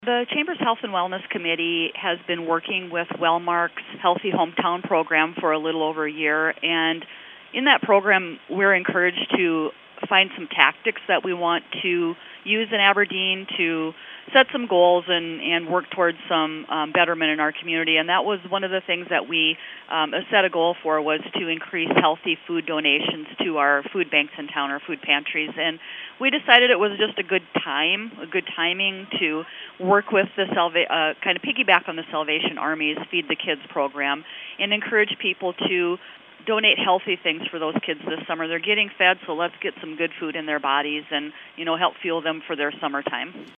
The Chamber's Health and Wellness Committee has been working with Wellmark's Healthy Hometown program for a little over a year, and in that program, we're encouraged to find some tactics that we want to use in Aberdeen to set some goals and work towards some betterment in our community. And that was one of the things that we set a goal for, was to increase healthy food donations to our food banks in town, our food pantries. And we decided it was just a good timing to work with the kind of piggyback on the Salvation Army's Feed the Kids program and encourage people to donate healthy things for those kids this summer. They're getting fed, so let's get some good food in their bodies and, help fuel them for their summertime.